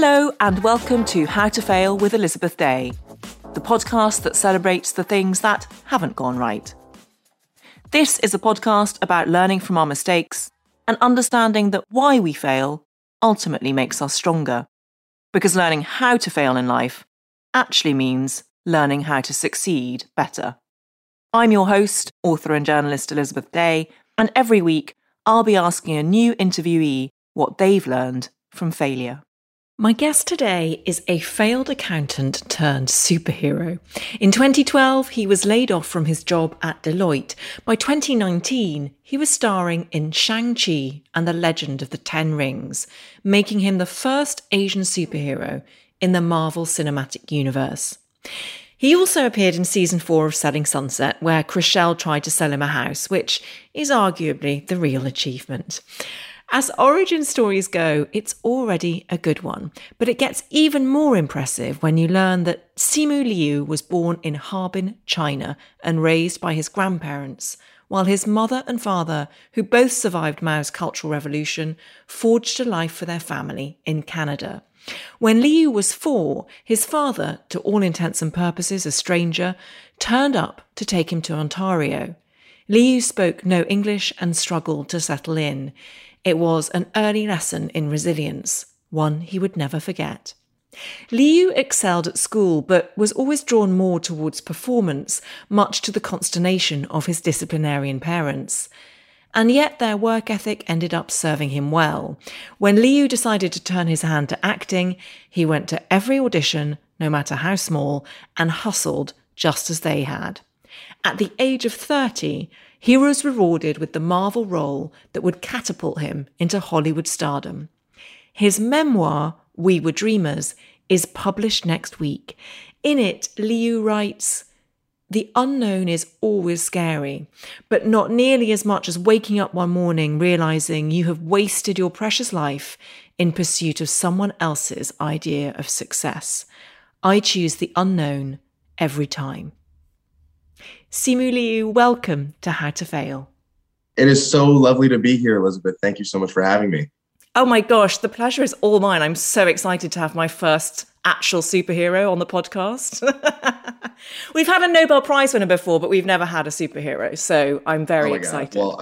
Hello and welcome to How to Fail with Elizabeth Day, the podcast that celebrates the things that haven't gone right. This is a podcast about learning from our mistakes and understanding that why we fail ultimately makes us stronger. Because learning how to fail in life actually means learning how to succeed better. I'm your host, author and journalist Elizabeth Day, and every week I'll be asking a new interviewee what they've learned from failure. My guest today is a failed accountant turned superhero. In 2012, he was laid off from his job at Deloitte. By 2019, he was starring in Shang-Chi and the Legend of the Ten Rings, making him the first Asian superhero in the Marvel Cinematic Universe. He also appeared in season 4 of Selling Sunset, where Chrishell tried to sell him a house, which is arguably the real achievement. As origin stories go, it's already a good one, but it gets even more impressive when you learn that Simu Liu was born in Harbin, China, and raised by his grandparents, while his mother and father, who both survived Mao's Cultural Revolution, forged a life for their family in Canada. When Liu was 4, his father, to all intents and purposes a stranger, turned up to take him to Ontario. Liu spoke no English and struggled to settle in. It was an early lesson in resilience, one he would never forget. Liu excelled at school, but was always drawn more towards performance, much to the consternation of his disciplinarian parents. And yet their work ethic ended up serving him well. When Liu decided to turn his hand to acting, he went to every audition, no matter how small, and hustled just as they had. At the age of 30, he was rewarded with the Marvel role that would catapult him into Hollywood stardom. His memoir, We Were Dreamers, is published next week. In it, Liu writes, "The unknown is always scary, but not nearly as much as waking up one morning realizing you have wasted your precious life in pursuit of someone else's idea of success. I choose the unknown every time." Simu Liu, welcome to How to Fail. It is so lovely to be here, Elizabeth. Thank you so much for having me. Oh my gosh, the pleasure is all mine. I'm so excited to have my first actual superhero on the podcast. We've had a Nobel Prize winner before, but we've never had a superhero. So I'm very excited. Well,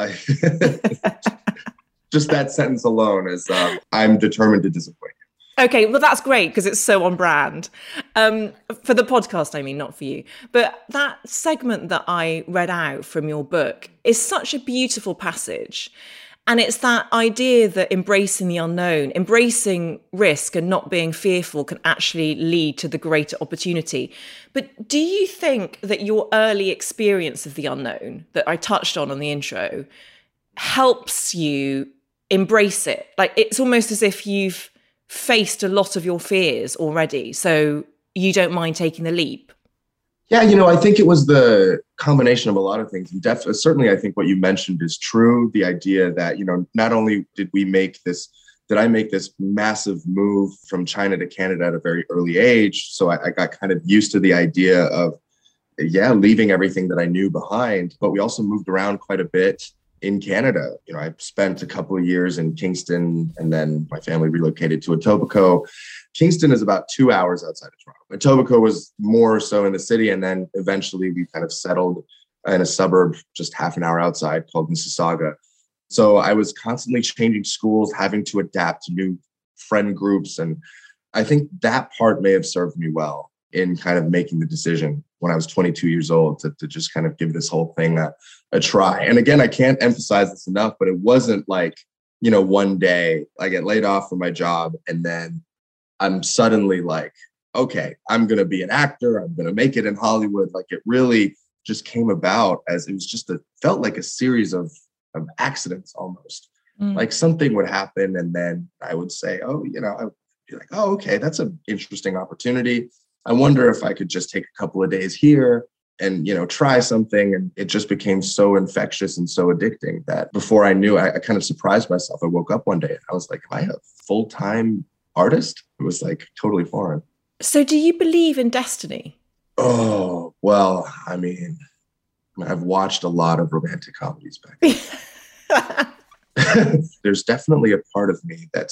just that sentence alone is, I'm determined to disappoint you. Okay, well, that's great because it's so on brand. For the podcast, I mean, not for you. But that segment that I read out from your book is such a beautiful passage. And it's that idea that embracing the unknown, embracing risk and not being fearful can actually lead to the greater opportunity. But do you think that your early experience of the unknown that I touched on the intro helps you embrace it? Like, it's almost as if you've faced a lot of your fears already, so you don't mind taking the leap. Yeah, I think it was the combination of a lot of things. And certainly, I think what you mentioned is true. The idea that, not only did I make this massive move from China to Canada at a very early age. So I got kind of used to the idea of, leaving everything that I knew behind. But we also moved around quite a bit in Canada. I spent a couple of years in Kingston, and then my family relocated to Etobicoke. Kingston is about 2 hours outside of Toronto. Etobicoke was more so in the city, and then eventually we kind of settled in a suburb just half an hour outside called Mississauga. So I was constantly changing schools, having to adapt to new friend groups. And I think that part may have served me well in kind of making the decision when I was 22 years old to just kind of give this whole thing a try. And again, I can't emphasize this enough, but it wasn't like, one day I get laid off from my job and then I'm suddenly like, okay, I'm going to be an actor. I'm going to make it in Hollywood. Like, it really just came about as it was felt like a series of accidents almost. Like something would happen and then I would say, I would be like, oh, okay, that's an interesting opportunity. I wonder if I could just take a couple of days here and, try something. And it just became so infectious and so addicting that before I knew, I kind of surprised myself. I woke up one day and I was like, am I a full-time artist? It was like totally foreign. So do you believe in destiny? Oh, well, I mean, I've watched a lot of romantic comedies back then. There's definitely a part of me that's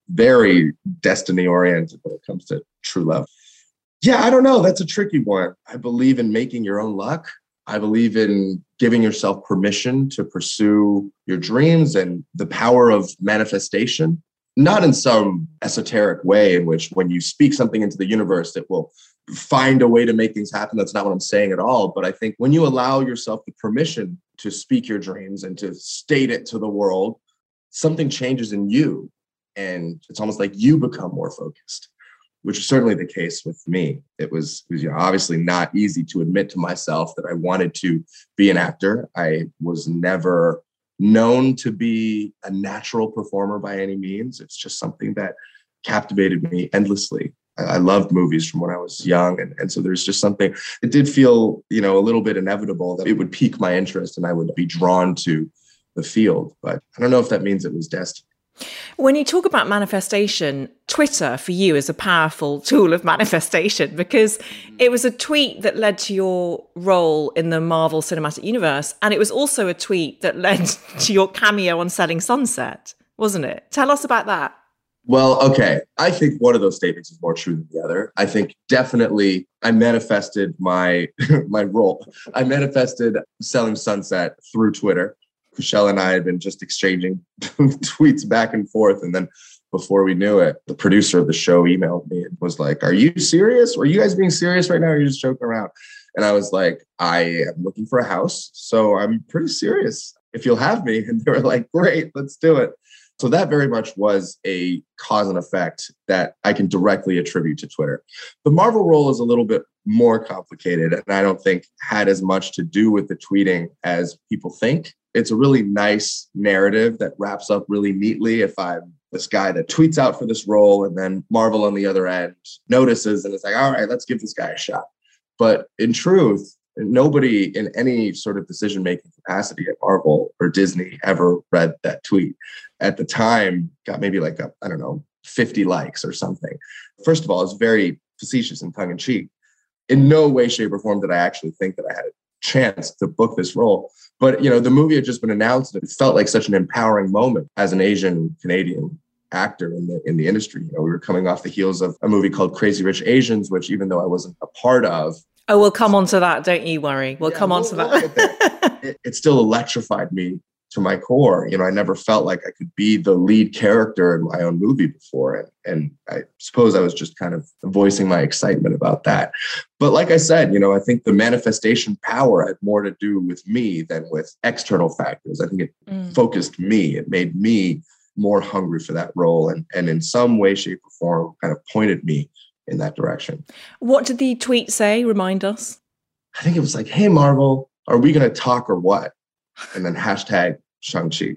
very destiny oriented when it comes to true love. Yeah, I don't know. That's a tricky one. I believe in making your own luck. I believe in giving yourself permission to pursue your dreams and the power of manifestation, not in some esoteric way in which when you speak something into the universe, it will find a way to make things happen. That's not what I'm saying at all. But I think when you allow yourself the permission to speak your dreams and to state it to the world, something changes in you. And it's almost like you become more focused, which is certainly the case with me. It was obviously not easy to admit to myself that I wanted to be an actor. I was never known to be a natural performer by any means. It's just something that captivated me endlessly. I loved movies from when I was young. And so there's just something, it did feel, a little bit inevitable that it would pique my interest and I would be drawn to the field. But I don't know if that means it was destined. When you talk about manifestation, Twitter for you is a powerful tool of manifestation because it was a tweet that led to your role in the Marvel Cinematic Universe. And it was also a tweet that led to your cameo on Selling Sunset, wasn't it? Tell us about that. Well, okay. I think one of those statements is more true than the other. I think definitely I manifested my role. I manifested Selling Sunset through Twitter. Michelle and I had been just exchanging tweets back and forth. And then before we knew it, the producer of the show emailed me and was like, "Are you serious? Are you guys being serious right now? Or are you just joking around?" And I was like, "I am looking for a house. So I'm pretty serious if you'll have me." And they were like, "Great, let's do it." So that very much was a cause and effect that I can directly attribute to Twitter. The Marvel role is a little bit more complicated, and I don't think had as much to do with the tweeting as people think. It's a really nice narrative that wraps up really neatly if I'm this guy that tweets out for this role and then Marvel on the other end notices and it's like, all right, let's give this guy a shot. But in truth, nobody in any sort of decision-making capacity at Marvel or Disney ever read that tweet. At the time, got maybe like 50 likes or something. First of all, it's very facetious and tongue-in-cheek. In no way, shape, or form did I actually think that I had a chance to book this role. But, the movie had just been announced and it felt like such an empowering moment as an Asian Canadian actor in the industry. We were coming off the heels of a movie called Crazy Rich Asians, which even though I wasn't a part of. Oh, we'll come on to that. Don't you worry. We'll come on to that. It still electrified me to my core. I never felt like I could be the lead character in my own movie before. And I suppose I was just kind of voicing my excitement about that. But like I said, I think the manifestation power had more to do with me than with external factors. I think it focused me. It made me more hungry for that role. And in some way, shape, or form kind of pointed me in that direction. What did the tweet say? Remind us. I think it was like, "Hey, Marvel, are we going to talk or what?" And then hashtag Shang-Chi.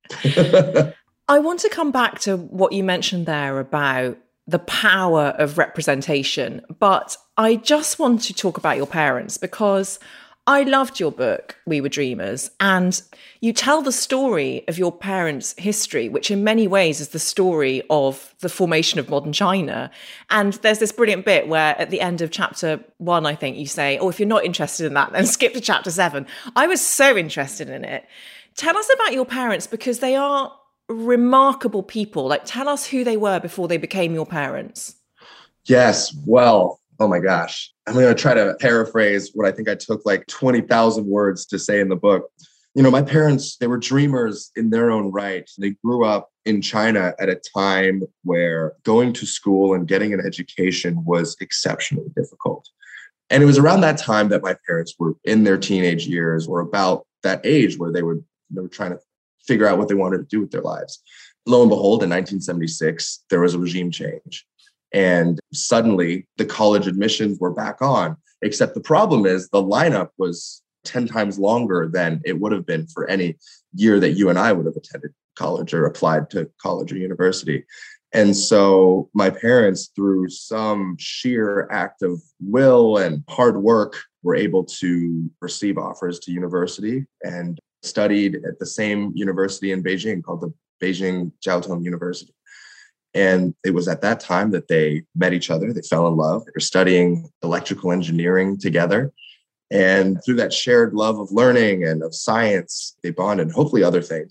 I want to come back to what you mentioned there about the power of representation, but I just want to talk about your parents because I loved your book, We Were Dreamers, and you tell the story of your parents' history, which in many ways is the story of the formation of modern China. And there's this brilliant bit where at the end of chapter 1, I think you say, "Oh, if you're not interested in that, then skip to chapter 7. I was so interested in it. Tell us about your parents because they are remarkable people. Like, tell us who they were before they became your parents. Yes. Well, oh my gosh. I'm going to try to paraphrase what I think I took like 20,000 words to say in the book. My parents, they were dreamers in their own right. They grew up in China at a time where going to school and getting an education was exceptionally difficult. And it was around that time that my parents were in their teenage years or about that age where they were trying to figure out what they wanted to do with their lives. Lo and behold, in 1976, there was a regime change. And suddenly the college admissions were back on, except the problem is the lineup was 10 times longer than it would have been for any year that you and I would have attended college or applied to college or university. And so my parents, through some sheer act of will and hard work, were able to receive offers to university and studied at the same university in Beijing called the Beijing Jiao Tong University. And it was at that time that they met each other. They fell in love. They were studying electrical engineering together. And through that shared love of learning and of science, they bonded, hopefully other things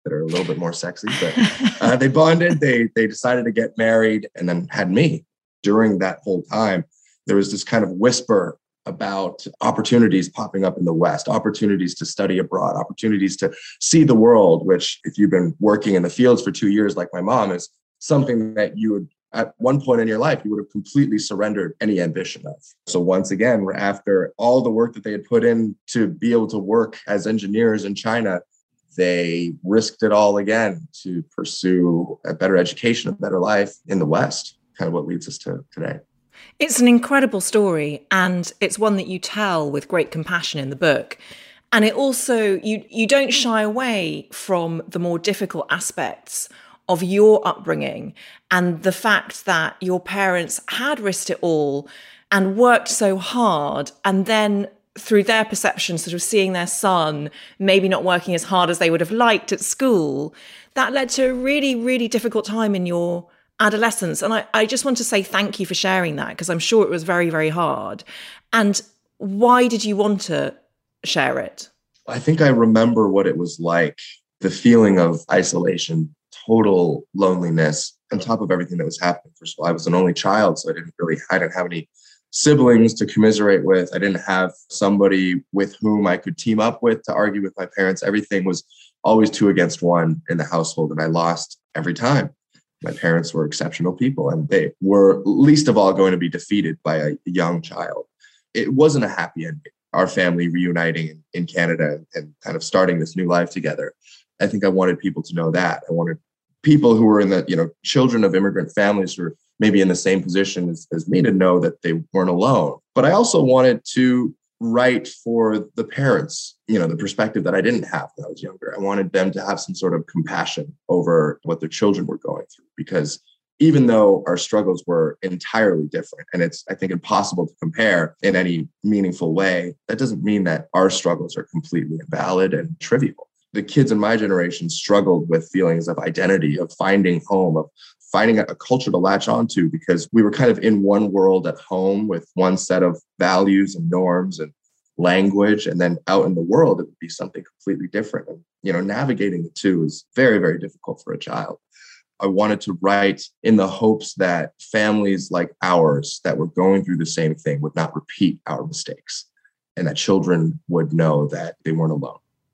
that are a little bit more sexy, but they bonded, they decided to get married and then had me. During that whole time, there was this kind of whisper about opportunities popping up in the West, opportunities to study abroad, opportunities to see the world, which if you've been working in the fields for 2 years, like my mom, is something that you would, at one point in your life, you would have completely surrendered any ambition of. So once again, after all the work that they had put in to be able to work as engineers in China, they risked it all again to pursue a better education, a better life in the West, kind of what leads us to today. It's an incredible story, and it's one that you tell with great compassion in the book. And it also, you don't shy away from the more difficult aspects of your upbringing and the fact that your parents had risked it all and worked so hard, and then through their perception, sort of seeing their son maybe not working as hard as they would have liked at school, that led to a really, really difficult time in your adolescence. And I just want to say thank you for sharing that, because I'm sure it was very, very hard. And why did you want to share it? I think I remember what it was like, the feeling of isolation, total loneliness, on top of everything that was happening. First of all, I was an only child, so I didn't have any siblings to commiserate with. I didn't have somebody with whom I could team up with to argue with my parents. Everything was always 2 against 1 in the household, and I lost every time. My parents were exceptional people, and they were least of all going to be defeated by a young child. It wasn't a happy ending, our family reuniting in Canada and kind of starting this new life together. I think I wanted people to know that. I wanted people who were in the, children of immigrant families who were maybe in the same position as me to know that they weren't alone. But I also wanted to write for the parents, the perspective that I didn't have when I was younger. I wanted them to have some sort of compassion over what their children were going through, because even though our struggles were entirely different, and it's, I think, impossible to compare in any meaningful way, that doesn't mean that our struggles are completely invalid and trivial. The kids in my generation struggled with feelings of identity, of finding home, of finding a culture to latch onto, because we were kind of in one world at home with one set of values and norms and language. And then out in the world, it would be something completely different. And, navigating the two is very, very difficult for a child. I wanted to write in the hopes that families like ours that were going through the same thing would not repeat our mistakes, and that children would know that they weren't alone.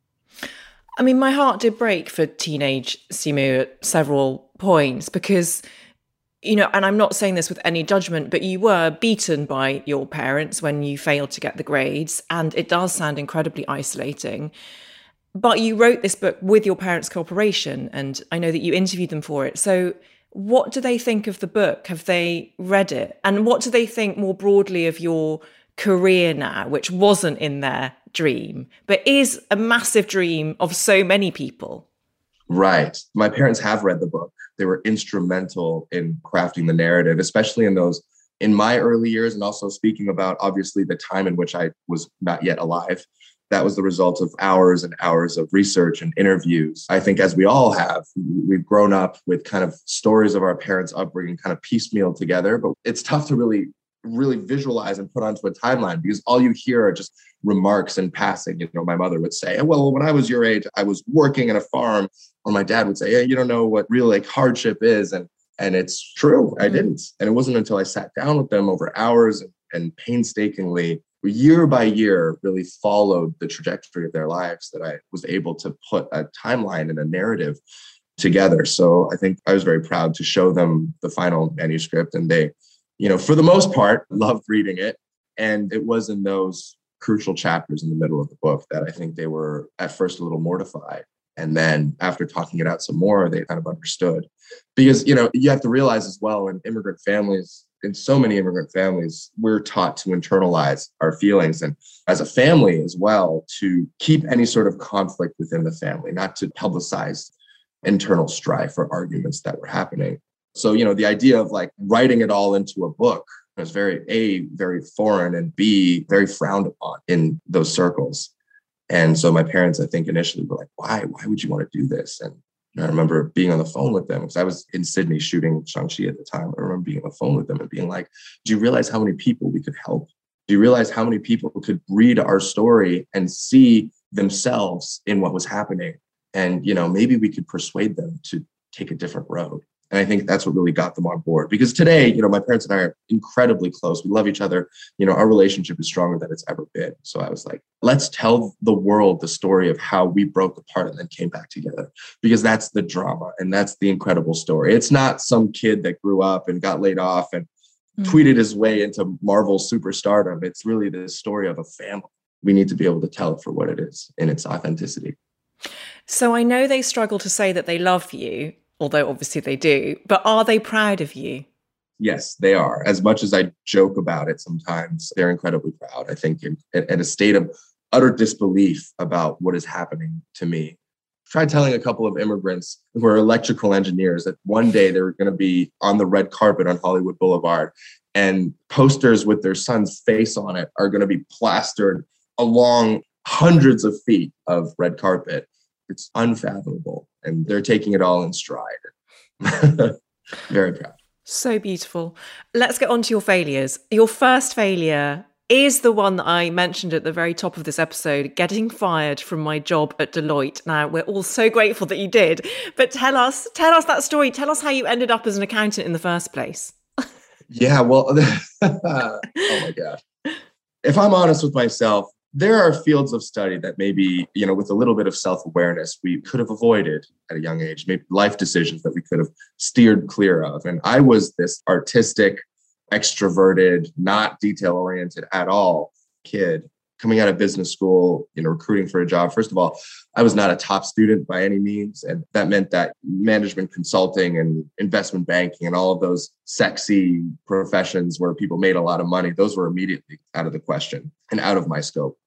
I mean, my heart did break for teenage Simu at several points because, and I'm not saying this with any judgment, but you were beaten by your parents when you failed to get the grades. And it does sound incredibly isolating. But you wrote this book with your parents' cooperation, and I know that you interviewed them for it. So what do they think of the book? Have they read it? And what do they think more broadly of your career now, which wasn't in their dream, but is a massive dream of so many people? Right. My parents have read the book. They were instrumental in crafting the narrative, especially in my early years, and also speaking about, obviously, the time in which I was not yet alive. That was the result of hours and hours of research and interviews. I think, as we all have, we've grown up with kind of stories of our parents' upbringing kind of piecemeal together, but it's tough to really visualize and put onto a timeline, because all you hear are just remarks in passing. My mother would say, well, when I was your age, I was working in a farm. Or my dad would say, yeah, you don't know what real hardship is. And it's true. I didn't. And it wasn't until I sat down with them over hours and painstakingly, year by year, really followed the trajectory of their lives, that I was able to put a timeline and a narrative together. So I think I was very proud to show them the final manuscript, and they, for the most part, loved reading it. And it was in those crucial chapters in the middle of the book that I think they were at first a little mortified. And then after talking it out some more, they kind of understood. Because, you have to realize as well, in so many immigrant families, we're taught to internalize our feelings, and as a family as well, to keep any sort of conflict within the family, not to publicize internal strife or arguments that were happening. So, the idea of writing it all into a book was very foreign, and B, very frowned upon in those circles. And so my parents, I think, initially were like, why would you want to do this? And I remember being on the phone with them, because I was in Sydney shooting Shang-Chi at the time. I remember being on the phone with them and being like, do you realize how many people we could help? Do you realize how many people could read our story and see themselves in what was happening And, maybe we could persuade them to take a different road. And I think that's what really got them on board. Because today, my parents and I are incredibly close. We love each other. Our relationship is stronger than it's ever been. So I was like, let's tell the world the story of how we broke apart and then came back together. Because that's the drama and that's the incredible story. It's not some kid that grew up and got laid off and tweeted his way into Marvel superstardom. It's really the story of a family. We need to be able to tell it for what it is in its authenticity. So I know they struggle to say that they love you, although obviously they do, but are they proud of you? Yes, they are. As much as I joke about it sometimes, they're incredibly proud. I think in a state of utter disbelief about what is happening to me. Tried telling a couple of immigrants who are electrical engineers that one day they were going to be on the red carpet on Hollywood Boulevard, and posters with their son's face on it are going to be plastered along hundreds of feet of red carpet. It's unfathomable. And they're taking it all in stride. Very proud. So beautiful. Let's get on to your failures. Your first failure is the one that I mentioned at the very top of this episode, getting fired from my job at Deloitte. Now, we're all so grateful that you did, but tell us that story. Tell us how you ended up as an accountant in the first place. Yeah, well, oh my gosh. If I'm honest with myself, there are fields of study that maybe, with a little bit of self-awareness, we could have avoided at a young age, maybe life decisions that we could have steered clear of. And I was this artistic, extroverted, not detail-oriented at all kid coming out of business school, recruiting for a job. First of all, I was not a top student by any means. And that meant that management consulting and investment banking and all of those sexy professions where people made a lot of money, those were immediately out of the question and out of my scope.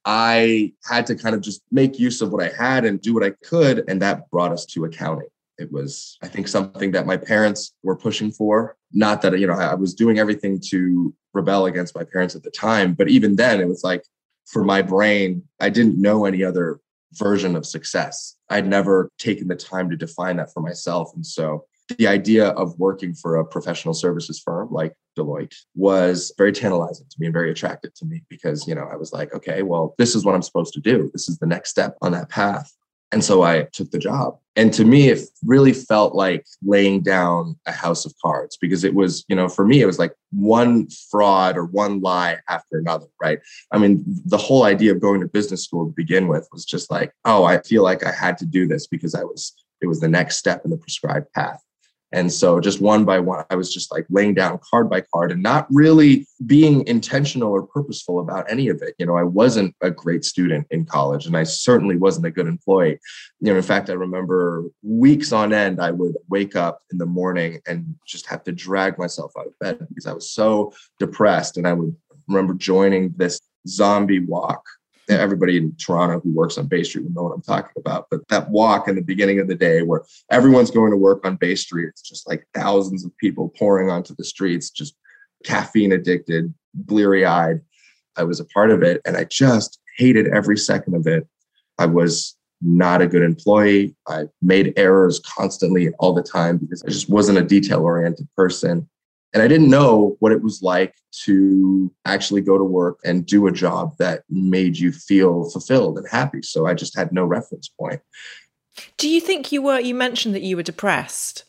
I had to kind of just make use of what I had and do what I could. And that brought us to accounting. It was, I think, something that my parents were pushing for. Not that, I was doing everything to rebel against my parents at the time. But even then, it was like, for my brain, I didn't know any other version of success. I'd never taken the time to define that for myself. And so the idea of working for a professional services firm like Deloitte was very tantalizing to me and very attractive to me because, I was like, okay, well, this is what I'm supposed to do. This is the next step on that path. And so I took the job. And to me, it really felt like laying down a house of cards because it was, for me, it was like one fraud or one lie after another, right? I mean, the whole idea of going to business school to begin with was just like, oh, I feel like I had to do this because it was the next step in the prescribed path. And so just one by one, I was just like laying down card by card and not really being intentional or purposeful about any of it. I wasn't a great student in college and I certainly wasn't a good employee. In fact, I remember weeks on end, I would wake up in the morning and just have to drag myself out of bed because I was so depressed. And I would remember joining this zombie walk. Everybody in Toronto who works on Bay Street will know what I'm talking about. But that walk in the beginning of the day where everyone's going to work on Bay Street, it's just like thousands of people pouring onto the streets, just caffeine addicted, bleary eyed. I was a part of it and I just hated every second of it. I was not a good employee. I made errors constantly all the time because I just wasn't a detail oriented person. And I didn't know what it was like to actually go to work and do a job that made you feel fulfilled and happy. So I just had no reference point. Do you think you mentioned that you were depressed?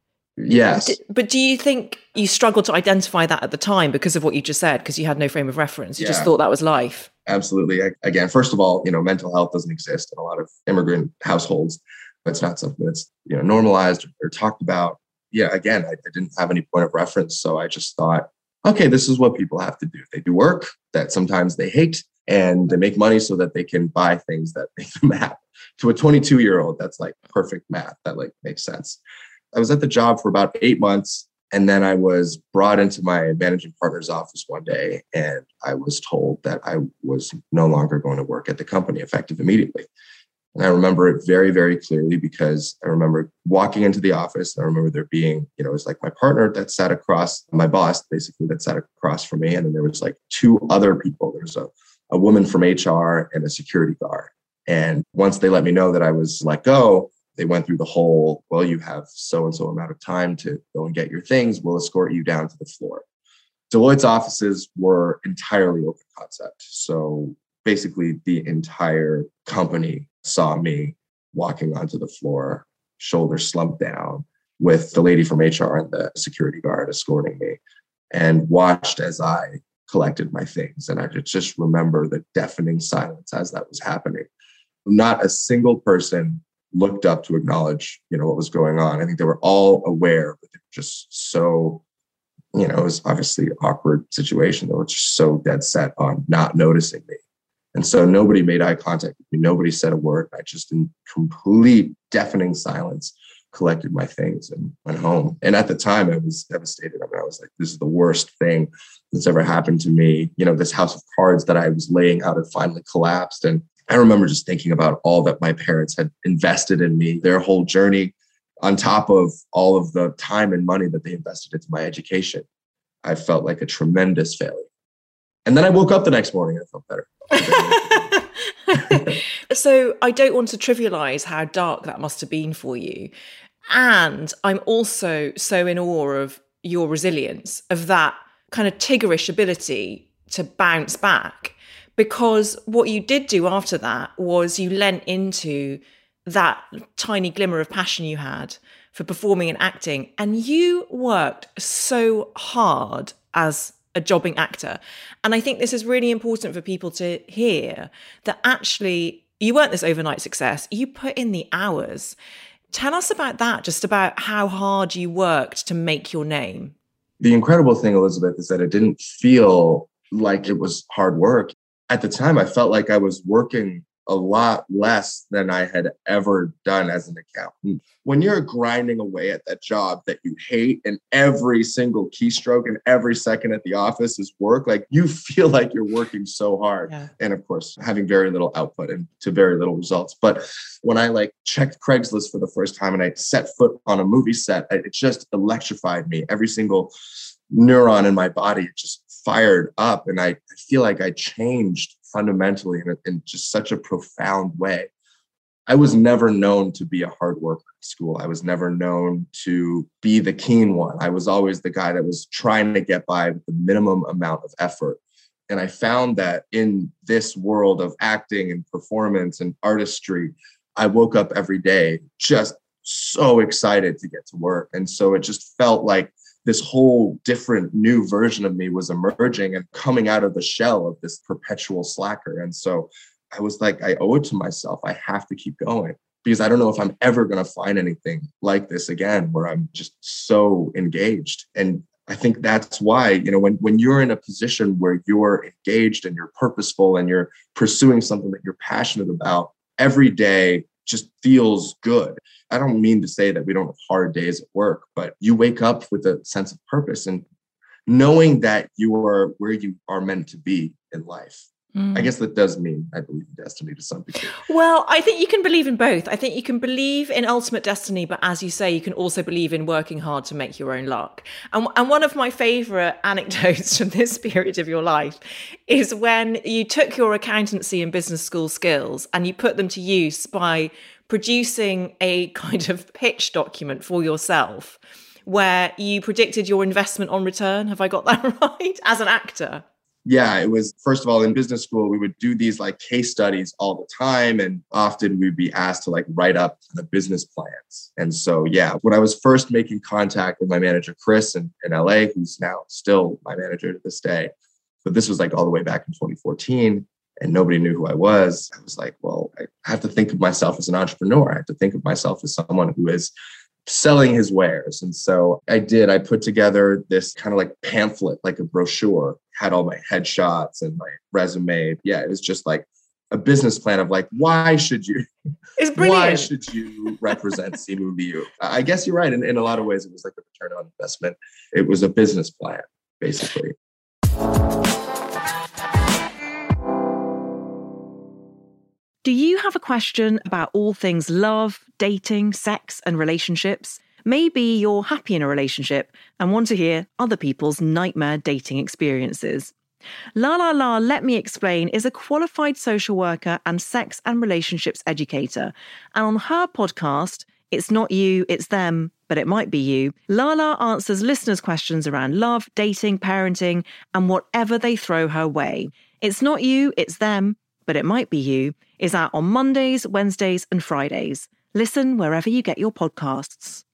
Yes. But do you think you struggled to identify that at the time because of what you just said, because you had no frame of reference? You just thought that was life? Absolutely. Again, first of all, mental health doesn't exist in a lot of immigrant households. It's not something that's, normalized or talked about. Yeah, again, I didn't have any point of reference. So I just thought, okay, this is what people have to do. They do work that sometimes they hate and they make money so that they can buy things that make them happy. To a 22-year-old, that's like perfect math. That like makes sense. I was at the job for about 8 months. And then I was brought into my managing partner's office one day. And I was told that I was no longer going to work at the company effective immediately. And I remember it very, very clearly because I remember walking into the office. And I remember there being, it was like my partner that sat across, my boss, basically, that sat across from me. And then there was like 2 other people. There was a woman from HR and a security guard. And once they let me know that I was let go, they went through the whole, well, you have so-and-so amount of time to go and get your things. We'll escort you down to the floor. Deloitte's offices were entirely open concept. So basically the entire company saw me. walking onto the floor, shoulders slumped down, with the lady from HR and the security guard escorting me, and watched as I collected my things. And I could just remember the deafening silence as that was happening. Not a single person looked up to acknowledge, what was going on. I think they were all aware, but they were just so, it was obviously an awkward situation. They were just so dead set on not noticing me. And so nobody made eye contact with me. Nobody said a word. I just, in complete deafening silence, collected my things and went home. And at the time, I was devastated. I was like, this is the worst thing that's ever happened to me. This house of cards that I was laying out had finally collapsed. And I remember just thinking about all that my parents had invested in me, their whole journey, on top of all of the time and money that they invested into my education. I felt like a tremendous failure. And then I woke up the next morning and I felt better. So I don't want to trivialize how dark that must have been for you. And I'm also so in awe of your resilience, of that kind of Tiggerish ability to bounce back. Because what you did do after that was you lent into that tiny glimmer of passion you had for performing and acting. And you worked so hard as a jobbing actor. And I think this is really important for people to hear, that actually you weren't this overnight success. You put in the hours. Tell us about that, just about how hard you worked to make your name. The incredible thing, Elizabeth, is that it didn't feel like it was hard work. At the time, I felt like I was working a lot less than I had ever done as an accountant. When you're grinding away at that job that you hate, and every single keystroke and every second at the office is work, like, you feel like you're working so hard. Yeah. And of course, having very little output and to very little results. But when I checked Craigslist for the first time and I set foot on a movie set, it just electrified me. Every single neuron in my body just fired up. And I feel like I changed fundamentally in just such a profound way. I was never known to be a hard worker at school. I was never known to be the keen one. I was always the guy that was trying to get by with the minimum amount of effort. And I found that in this world of acting and performance and artistry, I woke up every day just so excited to get to work. And so it just felt like this whole different new version of me was emerging and coming out of the shell of this perpetual slacker. And so I was like, I owe it to myself. I have to keep going, because I don't know if I'm ever going to find anything like this again, where I'm just so engaged. And I think that's why, when you're in a position where you're engaged and you're purposeful and you're pursuing something that you're passionate about, every day just feels good. I don't mean to say that we don't have hard days at work, but you wake up with a sense of purpose and knowing that you are where you are meant to be in life. I guess that does mean I believe in destiny to some degree. Well, I think you can believe in both. I think you can believe in ultimate destiny, but as you say, you can also believe in working hard to make your own luck. And one of my favorite anecdotes from this period of your life is when you took your accountancy and business school skills and you put them to use by producing a kind of pitch document for yourself where you predicted your investment on return. Have I got that right? As an actor? Yeah, it was, first of all, in business school, we would do these case studies all the time. And often we'd be asked to write up the business plans. And so, yeah, when I was first making contact with my manager, Chris, in LA, who's now still my manager to this day, but this was all the way back in 2014. And nobody knew who I was. I was like, well, I have to think of myself as an entrepreneur. I have to think of myself as someone who is selling his wares. And so I put together this kind of pamphlet, a brochure, had all my headshots and my resume. Yeah, it was just a business plan of why should you represent Simu Liu? I guess you're right. In a lot of ways, it was a return on investment. It was a business plan, basically. Do you have a question about all things love, dating, sex, and relationships? Maybe you're happy in a relationship and want to hear other people's nightmare dating experiences. La La La Let Me Explain is a qualified social worker and sex and relationships educator. And on her podcast, It's Not You, It's Them, But It Might Be You, Lala answers listeners' questions around love, dating, parenting, and whatever they throw her way. It's not you, it's them, But It Might Be You is out on Mondays, Wednesdays, and Fridays. Listen wherever you get your podcasts.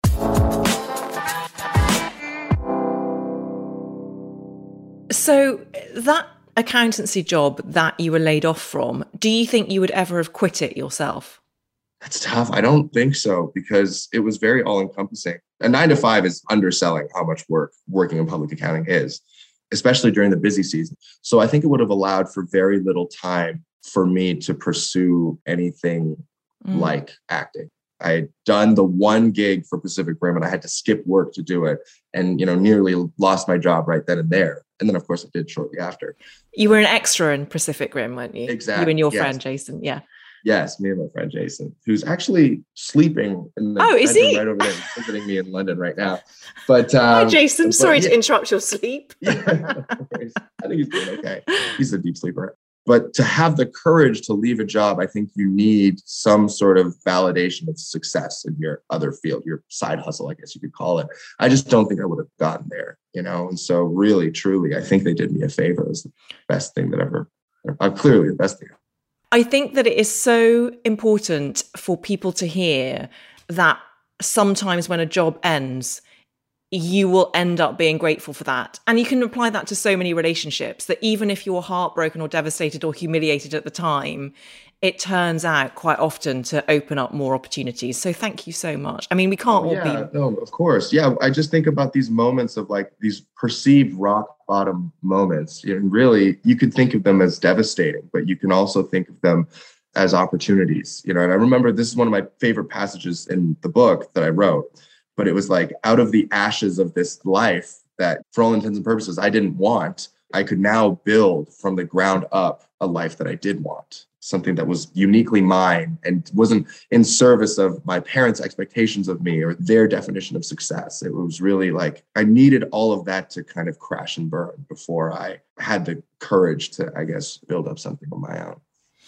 So that accountancy job that you were laid off from, do you think you would ever have quit it yourself? That's tough. I don't think so, because it was very all-encompassing. A 9 to 5 is underselling how much work working in public accounting is, especially during the busy season. So I think it would have allowed for very little time for me to pursue anything like acting. I had done the one gig for Pacific Rim and I had to skip work to do it, and, nearly lost my job right then and there. And then, of course, I did shortly after. You were an extra in Pacific Rim, weren't you? Exactly. You and your friend, Jason. Yeah. Yes, me and my friend Jason, who's actually sleeping in the bedroom right over there, visiting me in London right now. But hi, Jason. Sorry to interrupt your sleep. Yeah, I think he's doing okay. He's a deep sleeper. But to have the courage to leave a job, I think you need some sort of validation of success in your other field, your side hustle, I guess you could call it. I just don't think I would have gotten there, And so really, truly, I think they did me a favor. It was the best thing that ever, clearly the best thing. I think that it is so important for people to hear that sometimes when a job ends, you will end up being grateful for that. And you can apply that to so many relationships, that even if you're heartbroken or devastated or humiliated at the time, it turns out quite often to open up more opportunities. So thank you so much. I mean, we can't all be... No, of course. Yeah, I just think about these moments of like these perceived rock bottom moments. And really, you could think of them as devastating, but you can also think of them as opportunities. And I remember this is one of my favorite passages in the book that I wrote, but it was like, out of the ashes of this life that for all intents and purposes I didn't want, I could now build from the ground up a life that I did want. Something that was uniquely mine and wasn't in service of my parents' expectations of me or their definition of success. It was really like I needed all of that to kind of crash and burn before I had the courage to, I guess, build up something of my own.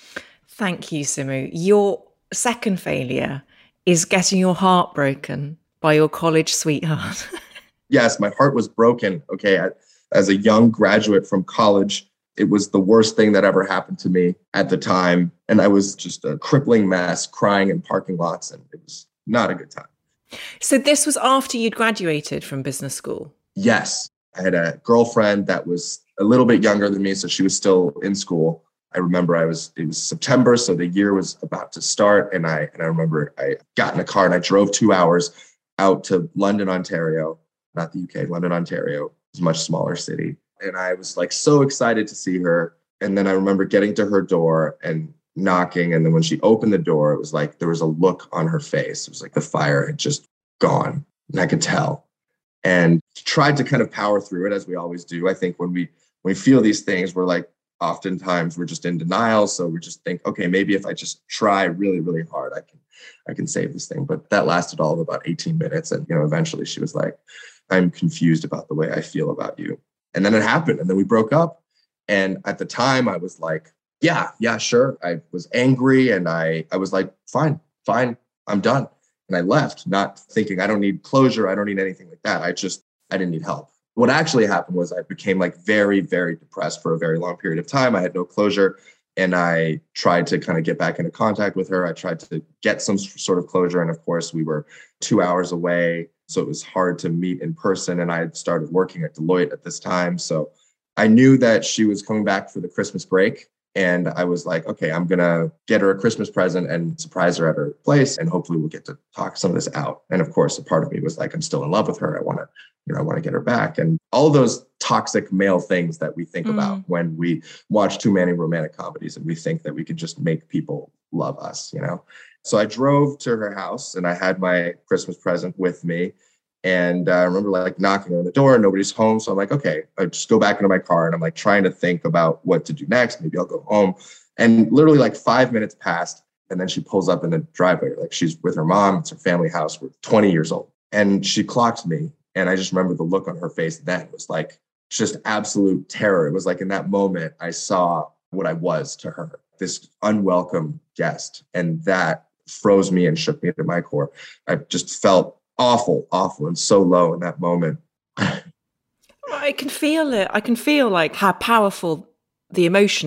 Thank you, Simu. Your second failure is getting your heart broken by your college sweetheart. Yes, my heart was broken. Okay, as a young graduate from college, it was the worst thing that ever happened to me at the time. And I was just a crippling mess, crying in parking lots, and it was not a good time. So this was after you'd graduated from business school? Yes. I had a girlfriend that was a little bit younger than me, so she was still in school. I remember it was September, so the year was about to start. And I remember I got in a car and I drove 2 hours out to London, Ontario, not the UK, London, Ontario. It's a much smaller city. And I was like so excited to see her. And then I remember getting to her door and knocking. And then when she opened the door, it was like there was a look on her face. It was like the fire had just gone. And I could tell. And tried to kind of power through it, as we always do. I think when we feel these things, we're like, oftentimes we're just in denial. So we just think, okay, maybe if I just try really, really hard, I can save this thing. But that lasted all of about 18 minutes. And, eventually she was like, I'm confused about the way I feel about you. And then it happened. And then we broke up. And at the time I was like, yeah, sure. I was angry. And I was like, fine, I'm done. And I left, not thinking I don't need closure. I don't need anything like that. I didn't need help. What actually happened was I became like very, very depressed for a very long period of time. I had no closure. And I tried to kind of get back into contact with her. I tried to get some sort of closure. And of course, we were 2 hours away. So it was hard to meet in person. And I had started working at Deloitte at this time. So I knew that she was coming back for the Christmas break. And I was like, okay, I'm going to get her a Christmas present and surprise her at her place. And hopefully we'll get to talk some of this out. And of course, a part of me was like, I'm still in love with her. I want to get her back. And all of those toxic male things that we think about when we watch too many romantic comedies and we think that we can just make people love us, So I drove to her house and I had my Christmas present with me. And I remember like knocking on the door, nobody's home. So I'm like, okay, I just go back into my car and I'm like trying to think about what to do next. Maybe I'll go home. And literally like 5 minutes passed. And then she pulls up in the driveway. Like she's with her mom. It's her family house. We're 20 years old. And she clocked me. And I just remember the look on her face then was like just absolute terror. It was like in that moment, I saw what I was to her, this unwelcome guest. And that froze me and shook me to my core. I just felt awful, and so low in that moment. I can feel it. I can feel like how powerful the emotions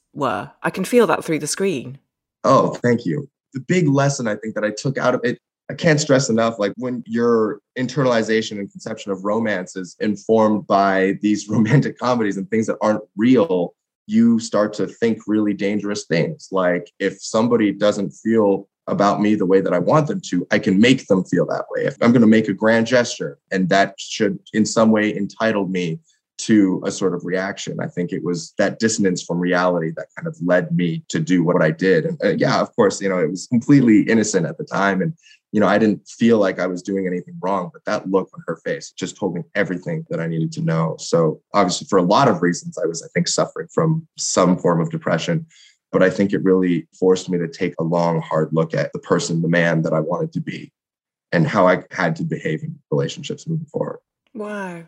were. I can feel that through the screen. Oh, thank you. The big lesson I think that I took out of it, I can't stress enough, like when your internalization and conception of romance is informed by these romantic comedies and things that aren't real, you start to think really dangerous things. Like if somebody doesn't feel about me the way that I want them to, I can make them feel that way. If I'm going to make a grand gesture and that should in some way entitle me to a sort of reaction. I think it was that dissonance from reality that kind of led me to do what I did. And yeah, of course, it was completely innocent at the time. And, I didn't feel like I was doing anything wrong, but that look on her face just told me everything that I needed to know. So obviously for a lot of reasons, I was, I think, suffering from some form of depression. But I think it really forced me to take a long, hard look at the person, the man that I wanted to be and how I had to behave in relationships moving forward. Wow.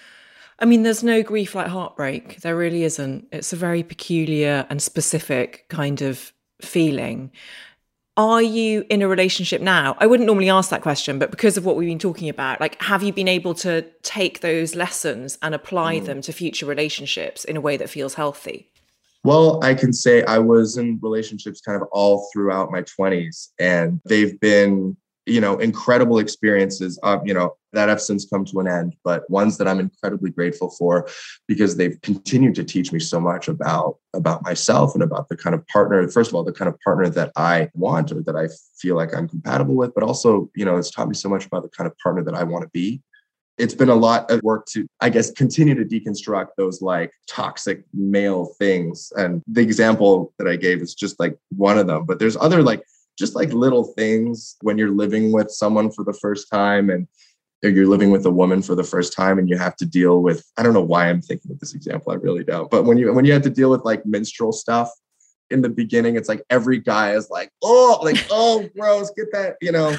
I mean, there's no grief like heartbreak. There really isn't. It's a very peculiar and specific kind of feeling. Are you in a relationship now? I wouldn't normally ask that question, but because of what we've been talking about, like, have you been able to take those lessons and apply them to future relationships in a way that feels healthy? Well, I can say I was in relationships kind of all throughout my 20s, and they've been, incredible experiences that have since come to an end, but ones that I'm incredibly grateful for because they've continued to teach me so much about myself and about the kind of partner, first of all, the kind of partner that I want or that I feel like I'm compatible with, but also, it's taught me so much about the kind of partner that I want to be. It's been a lot of work to, I guess, continue to deconstruct those like toxic male things. And the example that I gave is just like one of them, but there's other just like little things when you're living with someone for the first time and you're living with a woman for the first time and you have to deal with, I don't know why I'm thinking of this example. I really don't. But when you have to deal with like menstrual stuff in the beginning, it's like every guy is like, oh, gross, get that,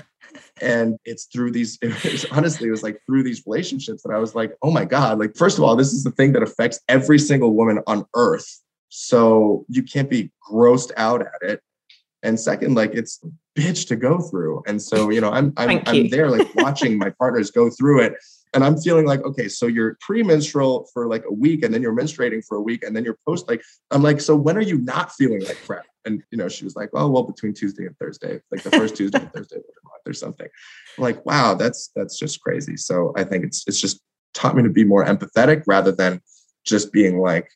And it's through these, honestly, it was like through these relationships that I was like, oh my God, like, first of all, this is the thing that affects every single woman on earth. So you can't be grossed out at it. And second, like, it's a bitch to go through. And so, I'm there like watching my partners go through it. And I'm feeling like, okay, so you're premenstrual for like a week and then you're menstruating for a week and then you're I'm like, so when are you not feeling like crap? And, she was like, oh, well, between Tuesday and Thursday, like the first Tuesday and Thursday of the month or something. I'm like, wow, that's just crazy. So I think it's just taught me to be more empathetic rather than just being like,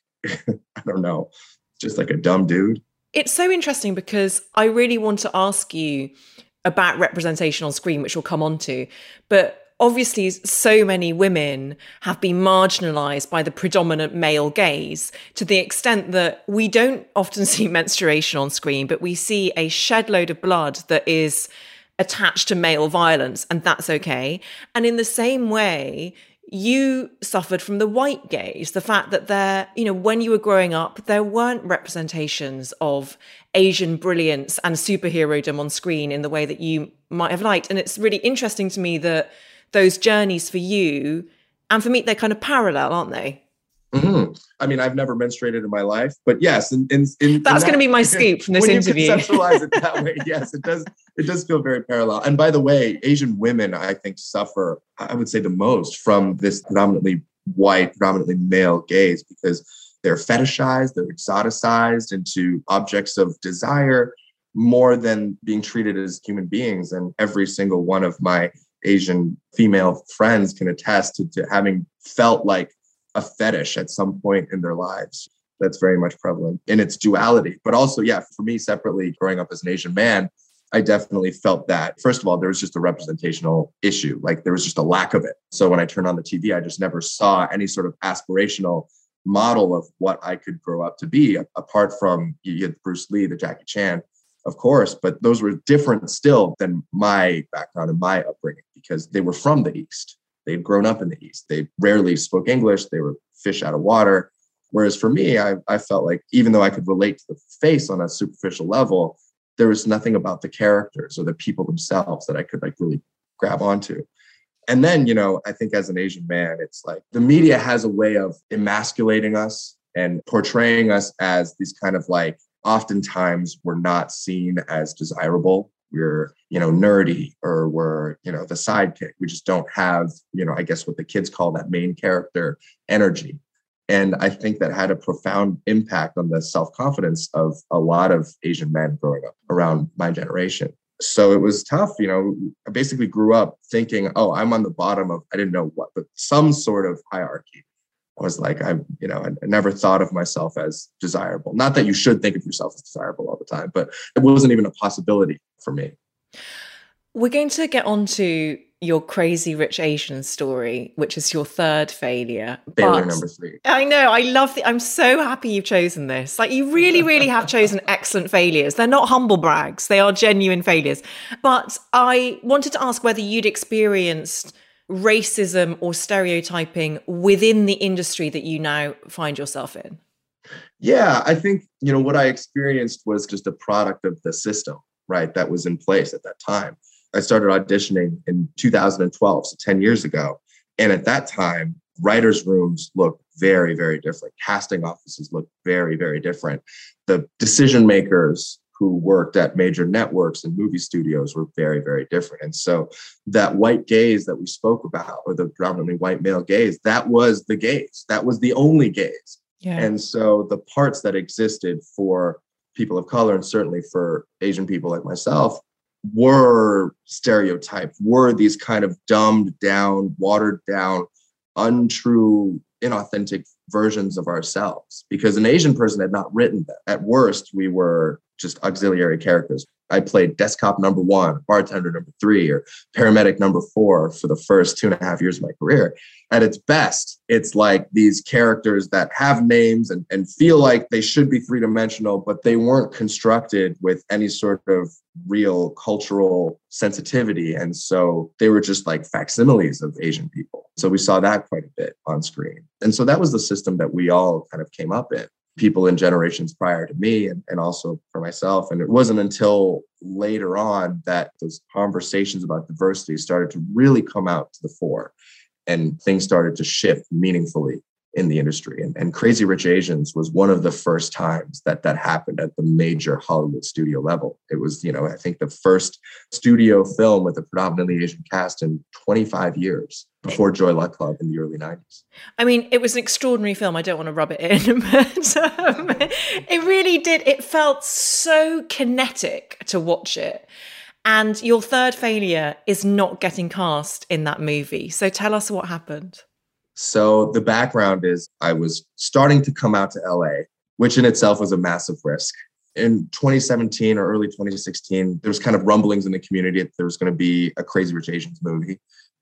I don't know, just like a dumb dude. It's so interesting because I really want to ask you about representation on screen, which we'll come on to. But obviously, so many women have been marginalized by the predominant male gaze to the extent that we don't often see menstruation on screen, but we see a shed load of blood that is attached to male violence, and that's okay. And in the same way, you suffered from the white gaze, the fact that when you were growing up, there weren't representations of Asian brilliance and superherodom on screen in the way that you might have liked. And it's really interesting to me that those journeys for you and for me, they're kind of parallel, aren't they? Mm-hmm. I mean, I've never menstruated in my life, but yes, that's going to be my scoop from this interview. When you conceptualize it that way, yes, it does feel very parallel. And by the way, Asian women, I think, suffer, I would say, the most from this predominantly white, predominantly male gaze because they're fetishized, they're exoticized into objects of desire more than being treated as human beings. And every single one of my Asian female friends can attest to having felt like a fetish at some point in their lives. That's very much prevalent in its duality. But also, yeah, for me separately, growing up as an Asian man, I definitely felt that. First of all, there was just a representational issue. Like there was just a lack of it. So when I turned on the TV, I just never saw any sort of aspirational model of what I could grow up to be, apart from you had Bruce Lee, the Jackie Chan, of course, but those were different still than my background and my upbringing because they were from the East. They'd grown up in the East. They rarely spoke English. They were fish out of water. Whereas for me, I felt like even though I could relate to the face on a superficial level, there was nothing about the characters or the people themselves that I could like really grab onto. And then, I think as an Asian man, it's like the media has a way of emasculating us and portraying us as these kind of like, oftentimes we're not seen as desirable. We're, nerdy or we're, the sidekick. We just don't have, I guess what the kids call that main character energy. And I think that had a profound impact on the self-confidence of a lot of Asian men growing up around my generation. So it was tough. I basically grew up thinking, oh, I'm on the bottom of, I didn't know what, but some sort of hierarchy. I was like, I never thought of myself as desirable. Not that you should think of yourself as desirable all the time, but it wasn't even a possibility for me. We're going to get on to your Crazy Rich Asians story, which is your third failure. Failure number 3. I know. I'm so happy you've chosen this. Like, you really, really have chosen excellent failures. They're not humble brags. They are genuine failures. But I wanted to ask whether you'd experienced racism or stereotyping within the industry that you now find yourself in. Yeah, I think, what I experienced was just a product of the system, right, that was in place at that time. I started auditioning in 2012, so 10 years ago. And at that time, writers' rooms looked very, very different. Casting offices looked very, very different. The decision makers who worked at major networks and movie studios were very, very different. And so that white gaze that we spoke about, or the predominantly white male gaze, that was the gaze. That was the only gaze. Yeah. And so the parts that existed for people of color, and certainly for Asian people like myself, were stereotyped, were these kind of dumbed down, watered down, untrue, inauthentic versions of ourselves, because an Asian person had not written that. At worst, we were just auxiliary characters. I played desk cop number 1, bartender number 3, or paramedic number 4 for the first 2.5 years of my career. At its best, it's like these characters that have names and feel like they should be three-dimensional, but they weren't constructed with any sort of real cultural sensitivity. And so they were just like facsimiles of Asian people. So we saw that quite a bit on screen. And so that was the system that we all kind of came up in. People in generations prior to me and also for myself. And it wasn't until later on that those conversations about diversity started to really come out to the fore and things started to shift meaningfully in the industry. And Crazy Rich Asians was one of the first times that happened at the major Hollywood studio level. It was, I think the first studio film with a predominantly Asian cast in 25 years before Joy Luck Club in the early 90s. I mean, it was an extraordinary film. I don't want to rub it in, but it really did. It felt so kinetic to watch it. And your third failure is not getting cast in that movie. So tell us what happened. So the background is I was starting to come out to LA, which in itself was a massive risk. In 2017 or early 2016, there was kind of rumblings in the community that there was going to be a Crazy Rich Asians movie.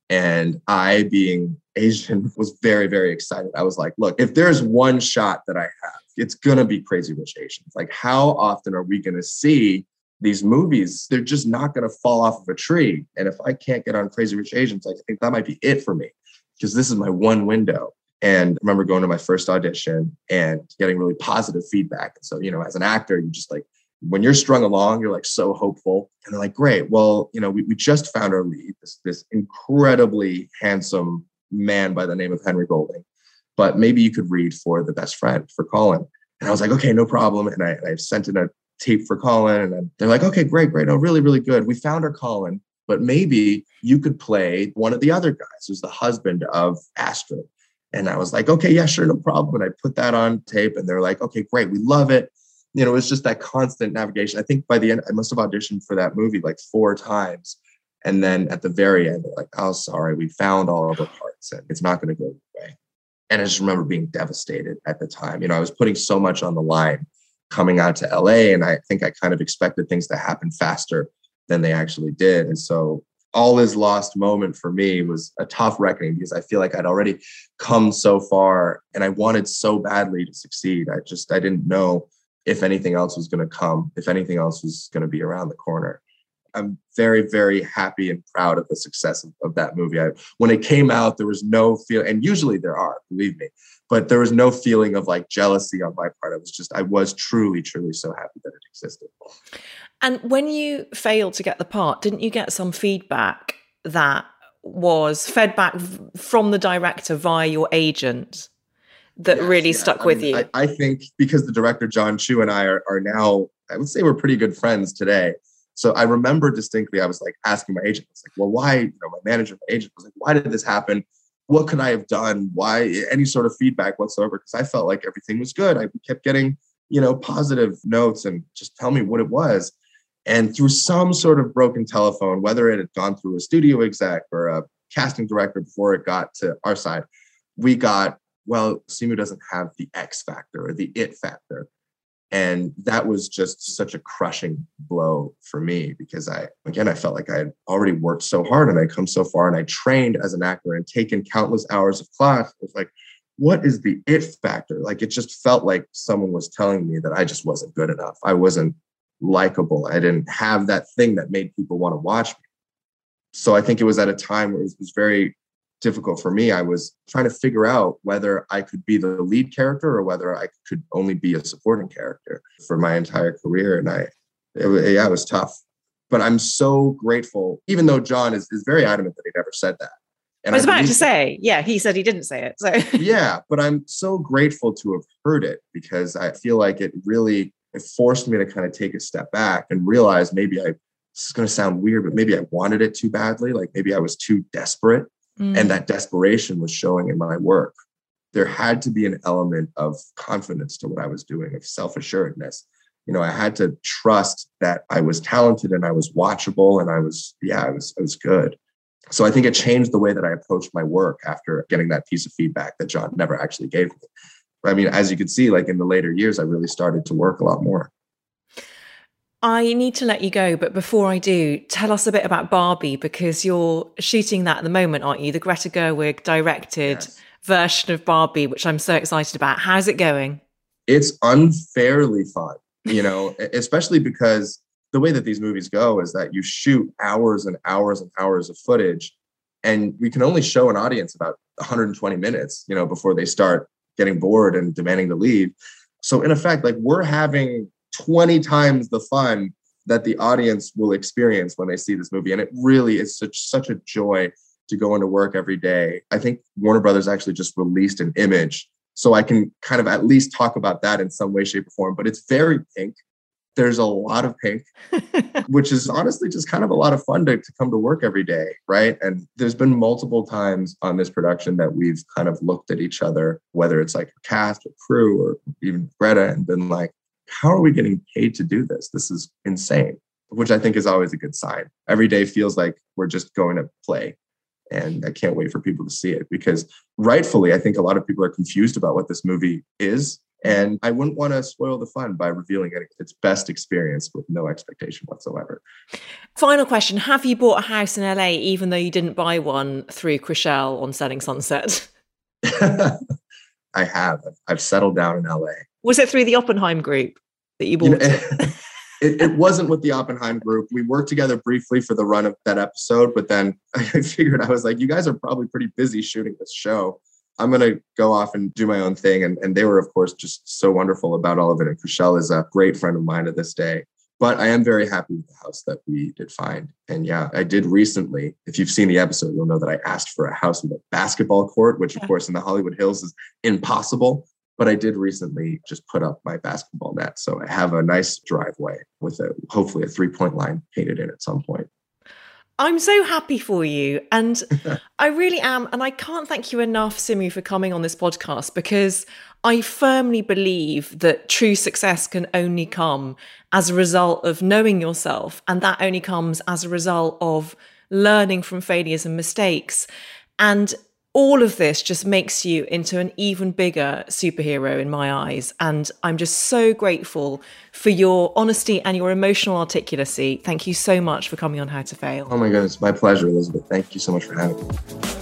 And I, being Asian, was very, very excited. I was like, look, if there's one shot that I have, it's going to be Crazy Rich Asians. Like, how often are we going to see these movies? They're just not going to fall off of a tree. And if I can't get on Crazy Rich Asians, I think that might be it for me, because this is my one window. And I remember going to my first audition and getting really positive feedback. And so, as an actor, you just like, when you're strung along, you're like so hopeful. And they're like, great. Well, we just found our lead, this incredibly handsome man by the name of Henry Golding. But maybe you could read for the best friend, for Colin. And I was like, okay, no problem. And I sent in a tape for Colin. And then they're like, okay, great. Oh, really, really good. We found our Colin. But maybe you could play one of the other guys who's the husband of Astrid. And I was like, okay, yeah, sure, no problem. And I put that on tape and they're like, okay, great. We love it. It was just that constant navigation. I think by the end, I must have auditioned for that movie like 4 times. And then at the very end, they're like, oh, sorry, we found all of the parts and it's not going to go your way. And I just remember being devastated at the time. I was putting so much on the line coming out to LA. And I think I kind of expected things to happen faster than they actually did. And so all is lost moment for me was a tough reckoning, because I feel like I'd already come so far and I wanted so badly to succeed. I didn't know if anything else was going to come, if anything else was going to be around the corner. I'm very, very happy and proud of the success of that movie. When it came out, there was no feel, and usually there are, believe me, but there was no feeling of like jealousy on my part. I was truly, truly so happy that it existed. And when you failed to get the part, didn't you get some feedback that was fed back from the director via your agent that really stuck with you? I think because the director, John Chu, and I are now, I would say we're pretty good friends today. So I remember distinctly, I was like asking my agent, I was like, well, why, my manager, my agent was like, why did this happen? what could I have done? Why any sort of feedback whatsoever? Because I felt like everything was good. I kept getting, positive notes and just tell me what it was. And through some sort of broken telephone, whether it had gone through a studio exec or a casting director before it got to our side, we got, well, Simu doesn't have the X factor or the it factor. And that was just such a crushing blow for me because I felt like I had already worked so hard and I'd come so far and I trained as an actor and taken countless hours of class. It was like, what is the it factor? Like, it just felt like someone was telling me that I just wasn't good enough. I wasn't likable. I didn't have that thing that made people want to watch me. So I think it was at a time where it was very difficult for me. I was trying to figure out whether I could be the lead character or whether I could only be a supporting character for my entire career. And it was tough. But I'm so grateful, even though John is very adamant that he never said that. And I was about to say, he said he didn't say it. So yeah, but I'm so grateful to have heard it because I feel like it forced me to kind of take a step back and realize maybe this is going to sound weird, but maybe I wanted it too badly. Like maybe I was too desperate. And that desperation was showing in my work. There had to be an element of confidence to what I was doing, of self-assuredness. I had to trust that I was talented and I was watchable and I was good. So I think it changed the way that I approached my work after getting that piece of feedback that John never actually gave me. I mean, as you could see, like in the later years, I really started to work a lot more. I need to let you go, but before I do, tell us a bit about Barbie, because you're shooting that at the moment, aren't you? The Greta Gerwig directed version of Barbie, which I'm so excited about. How's it going? It's unfairly fun, especially because the way that these movies go is that you shoot hours and hours and hours of footage, and we can only show an audience about 120 minutes, before they start getting bored and demanding to leave. So in effect, like we're having 20 times the fun that the audience will experience when they see this movie. And it really is such a joy to go into work every day. I think Warner Brothers actually just released an image, so I can kind of at least talk about that in some way, shape, or form. But it's very pink. There's a lot of pink, which is honestly just kind of a lot of fun to come to work every day, right? And there's been multiple times on this production that we've kind of looked at each other, whether it's like a cast or crew or even Greta, and been like, how are we getting paid to do this? This is insane, which I think is always a good sign. Every day feels like we're just going to play. And I can't wait for people to see it because rightfully, I think a lot of people are confused about what this movie is. And I wouldn't want to spoil the fun by revealing its best experience with no expectation whatsoever. Final question. Have you bought a house in LA, even though you didn't buy one through Chrishell on Selling Sunset? I have. I've settled down in LA. Was it through the Oppenheim group that you bought it? It wasn't with the Oppenheim group. We worked together briefly for the run of that episode, but then I figured, I was like, you guys are probably pretty busy shooting this show. I'm going to go off and do my own thing. And they were, of course, just so wonderful about all of it. And Chrishell is a great friend of mine to this day. But I am very happy with the house that we did find. And yeah, I did recently, if you've seen the episode, you'll know that I asked for a house with a basketball court, which of course in the Hollywood Hills is impossible. But I did recently just put up my basketball net. So I have a nice driveway with hopefully a 3-point line painted in at some point. I'm so happy for you. And I really am. And I can't thank you enough, Simu, for coming on this podcast, because I firmly believe that true success can only come as a result of knowing yourself. And that only comes as a result of learning from failures and mistakes. And all of this just makes you into an even bigger superhero in my eyes. And I'm just so grateful for your honesty and your emotional articulacy. Thank you so much for coming on How to Fail. Oh my goodness, my pleasure, Elizabeth. Thank you so much for having me.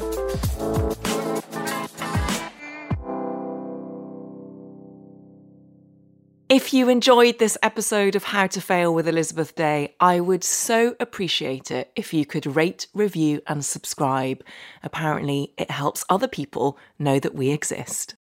If you enjoyed this episode of How to Fail with Elizabeth Day, I would so appreciate it if you could rate, review, and subscribe. Apparently, it helps other people know that we exist.